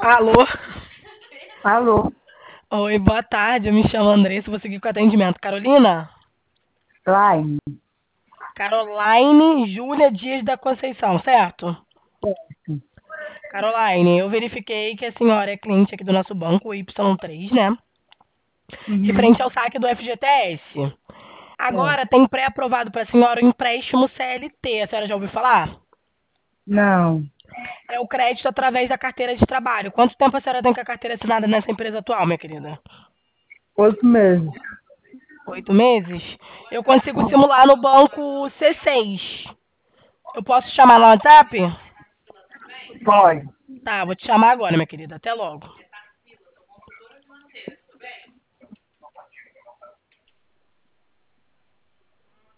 Alô? Alô, Oi, boa tarde. Eu me chamo Andressa, vou seguir com o atendimento. Carolina? Line. Caroline Júlia Dias da Conceição, certo? Certo. Caroline, eu verifiquei que a senhora é cliente aqui do nosso banco, o Y3, né? Uhum, Referente ao saque do FGTS. Agora certo. tem pré-aprovado para a senhora o empréstimo CLT. A senhora já ouviu falar? Não, É o crédito através da carteira de trabalho. Quanto tempo a senhora tem com a carteira assinada nessa empresa atual, minha querida? 8 meses. 8 meses? Eu consigo simular no banco C6. Eu posso chamar no WhatsApp? Pode. Tá, vou te chamar agora, minha querida. Até logo.